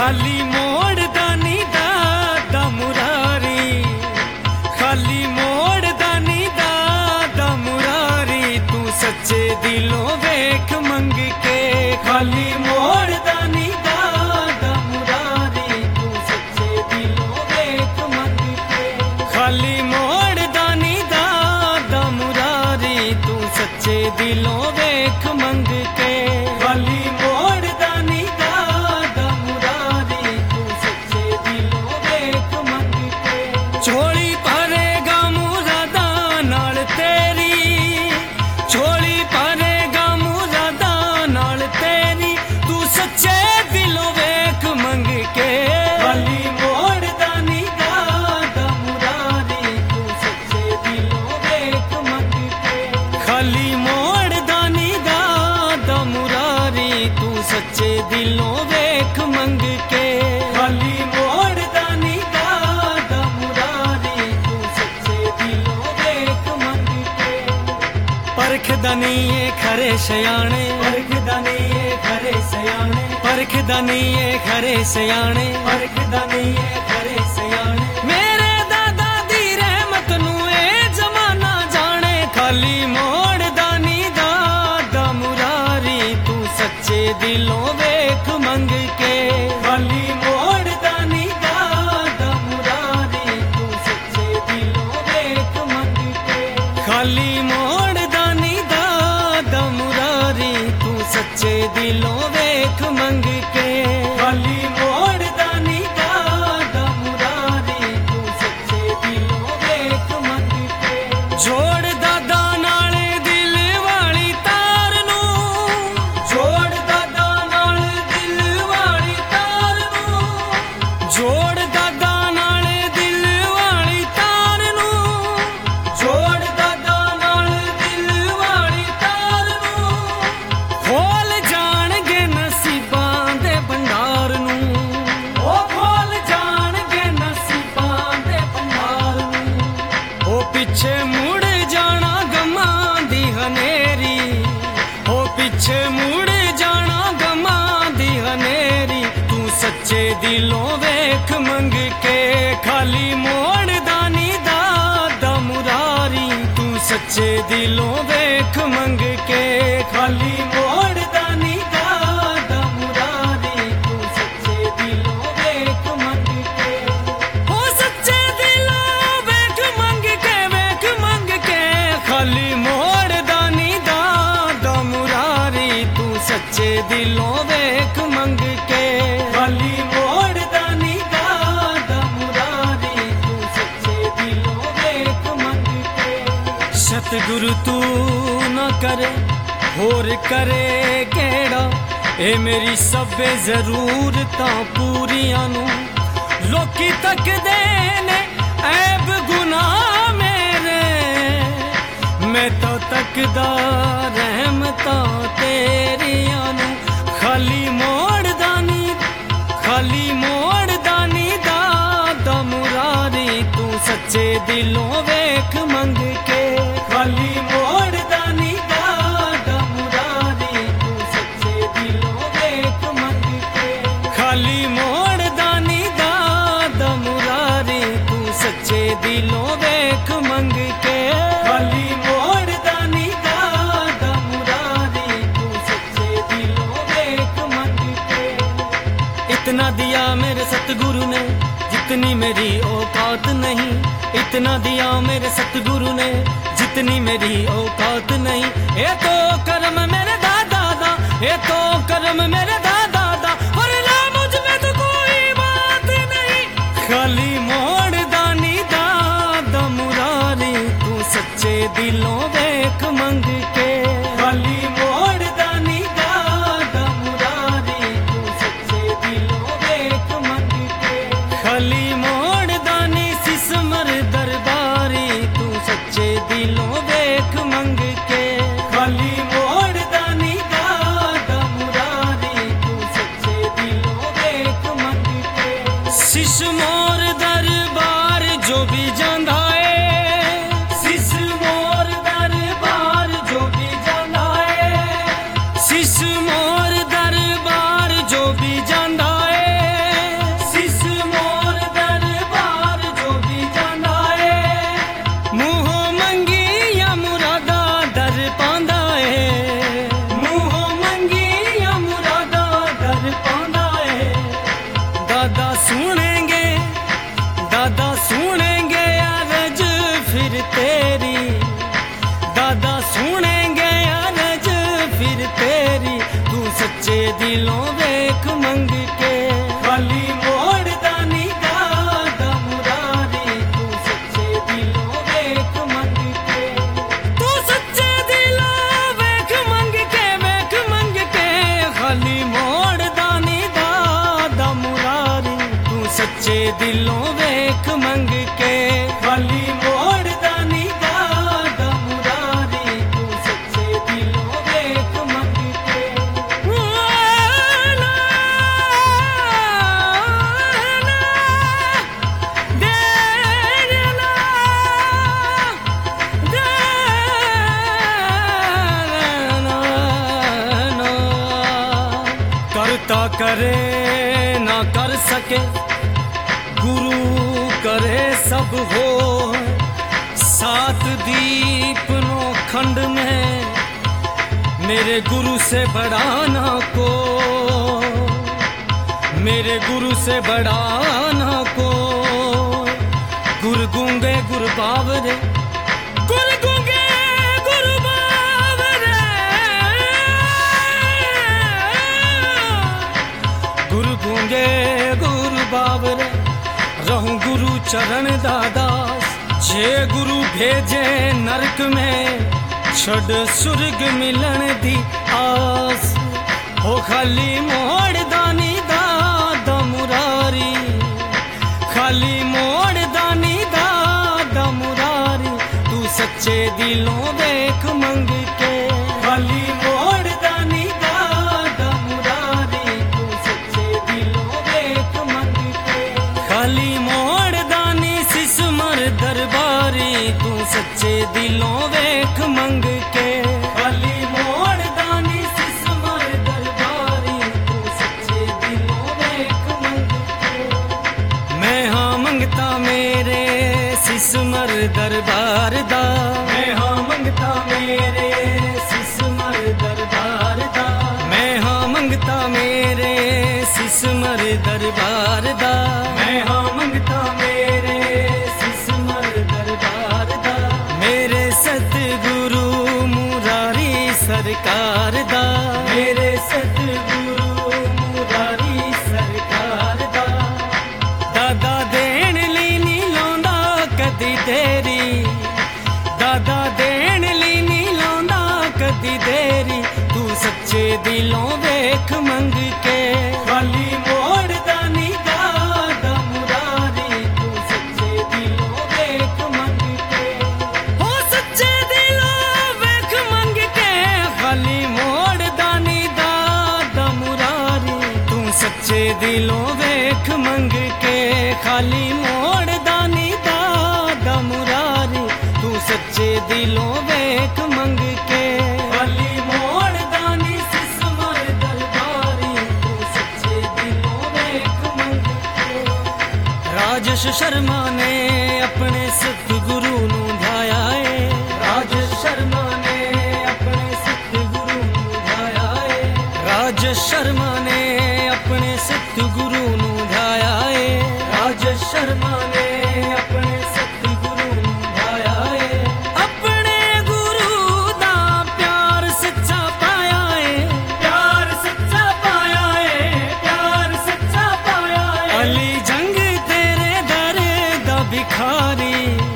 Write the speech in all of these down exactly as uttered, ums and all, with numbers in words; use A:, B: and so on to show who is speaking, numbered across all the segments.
A: खाली मोड़ दानी दादा मुरारी, खाली मोड़ दानी दादा मुरारी, तू सच्चे दिलों वेख मंग के। खाली मोड़ दानी दादा मुरारी, तू सच्चे दिलों वेख मंग के। खाली मोड़ दानी दादा मुरारी, तू सच्चे दिलों वेख मंग के। खाली मोड़ दानी दादा मुरारी, तू सच्चे दिलों वेख मंग के। झोली भरेगा मुरादा नाल तेरी, झोली भरेगा मुरादा नाल तेरी, तू सच्चे दिलों वेख मंग के। खाली मोड़ दानी दादा मुरारी, तू सच्चे दिलों वेख मंग के। खाली मोड़ दानी दादा मुरारी, तू सच्चे दिलों वेख मंग के। खाली मोड़ दानी दादा मुरारी, तू सच्चे दिलों वेख मंग के। परख दनिए खरे सयाने, परख दनिए खरे सयाने, परख दनिए खरे सयाने, परख दनिए खरे सयाने। मेरे दादा दी रहमत नू ए जमाना जाने। खाली मोड़ दानी दादा मुरारी, तू सच्चे दिलों वेख मंग के। खाली मोड़ दानी दादा मुरारी, तू सच्चे दिलों वेख मंग के। खाली मोड़ दानी दादा मुरारी, तू सच्चे दिलों वेख मंग के। खाली मोड़ दानी दादा मुरारी, तू सच्चे दिलों वेख मंग के। जोड़ दादा नाले दिल वाली तार नू, जोड़ दादा नाल दिल वाली तार नू, जोड़ दादा नाल दिल वाली तार नू, जोड़ दादा नाल दिल वाली तार नू। खोल जाणगे नसीबां दे भंडार नू, ओ खोल जाणगे नसीबां दे भंडार नू। ओ पिछे मुड़ जाना गमां दी हनेरी, ओ पिछे मुड़ जाना गमां दी हनेरी, तू सच्चे दिलों वेख मंग के। खाली मोड़ दानी दादा मुरारी, तू सच्चे दिलों वेख मंग के। खाली मोड़ दानी दादा मुरारी, तू सच्चे दिलों वेख मंग के। ओ सच्चे दिलों वेख मंग के, वेख मंग के। खाली मोड़ दानी दादा मुरारी, तू सच्चे दिलों वेख मंग के। खाली मोड़ दानी दादा मुरारी, तू सच्चे दिलों वेख मंग के। सतगुरु तू न करे होर करे केड़ा, ए मेरी सबे जरूरतां पूरियां नू। लोकी तकदे ने ऐब गुनाह मेरे, मैं तो तकदा रहमतां तेरियां नू। खाली मोड़ दानी, खाली मोड़ दानी दादा मुरारी, तू सच्चे दिलों वेख मंग के। खाली मोड़ दानी दादा मुरारी, तू सच्चे दिलों वेख मंग के। खाली मोड़ दानी दादा मुरारी, तू सच्चे दिलों वेख मंग के। खाली मोड़ दानी दादा मुरारी, तू सच्चे दिलों वेख मंग के। इतना दिया मेरे सतगुरु ने जितनी मेरी औकात नहीं, इतना दिया मेरे सतगुरु ने जितनी मेरी औकात नहीं। ये तो कर्म मेरे दादा दा, ये तो कर्म मेरे दादा दा, वरना मुझ में तो कोई बात नहीं। खाली मोड़ दानी दादा मुरारी, तू सच्चे दिलों वेख मंग के। खाली मोड़ दानी दादा मुरारी, तू सच्चे दिलों वेख मंग के। खाली मोड़ दानी सिसमर दरबारी, तू सच्चे दिलों वेख मंग के। खाली मोड़ दानी दादा मुरारी, तू सच्चे दिलों वेख मंग के खाली मोड़ दानी दादा मुरारी तू सच्चे दिलों वेख मंग के ना, ना, देर ना, देर ना, ना। करता करे ना कर सके गुरु करे सब हो सात दीप नो खंड में मेरे गुरु से बड़ा ना को मेरे गुरु से बड़ा ना को गुरु गूंगे गुरु बावरे गुरु गूंगे गुरु बावरे गुरु गूंगे गुरु बावरे रहूं गुरु चरण दादास छे गुरु भेजे नरक में छड़ सुर्ग मिलन दी आस हो खाली मोड़ दानी दादा मुरारी खाली मोड़ दानी दादा मुरारी तू सच्चे दिलों देख मंग के खाली मोड़ दानी दादा मुरारी तू सच्चे दिलों देख मंग के खाली मोड़ दानी सिसमर दरबारी तू सच्चे दिलों वेख मंग के खाली मोड़ दानी सिसमर दरबारी तू सच्चे दिलों वेख मंग के मैं हाँ मंगता मेरे सिसमर दरबार दा मैं हाँ मंगता मेरे सिसमर दरबार दा मैं हाँ मंगता मेरे सिसमर दरबार दा मैं हाँ मंगता मेरे सिसमर दरबार दा मेरे सतगुरु मुरारी सरकार दा मेरे सतगुरु मुरारी सरकार दा दादा देण ली नी लौंदा कदी देरी दादा देण ली नी लौंदा कदी देरी तू सच्चे दिलों वेख मंग के खाली मोड़ दानी दादा मुरारी तू सच्चे दिलों वेख मंग के हो सच्चे दिलों वेख मंग के खाली मोड़ दानी दादा मुरारी तू सच्चे दिलों वेख मंग के खाली मोड़ दानी दादा मुरारी तू सच्चे दिलों वेख मंग के खाली मोड़ दानी सिसमर दरबारी तू सच्चे दिलों वेख मंग के राजेश शर्मा ने अपने सतगुरु नू ध्याया है राजेश शर्मा ने अपने सतगुरु नू ध्याया है राजेश शर्मा ने अपने सतगुरु नू ध्याया है राजेश शर्मा ने अपने सतगुरु नू ध्याया है अपने गुरु दा प्यार सच्चा पाया है प्यार सच्चा पाया है प्यार सच्चा पाया है अली जंग तेरे दर दा भिखारी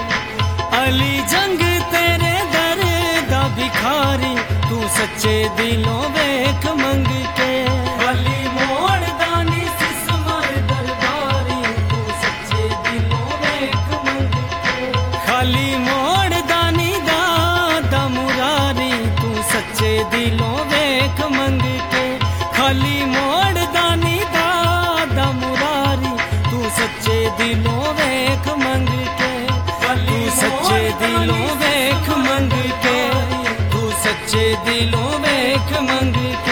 A: अली जंग तेरे दर दा भिखारी तू सच्चे दिलों वेख मंग के खाली मोड़ दानी सिसमर दरबारी तू सच्चे दिलों वेख मंग के खाली मोड़ दानी दादा मुरारी तू सच्चे दिलों वेख मंग के खाली मोड़ दानी दादा मुरारी तू सच्चे दिलों वेख मंग के तू सच्चे दिलों वेख मंग के तू सच्चे दिलों वेख मंग के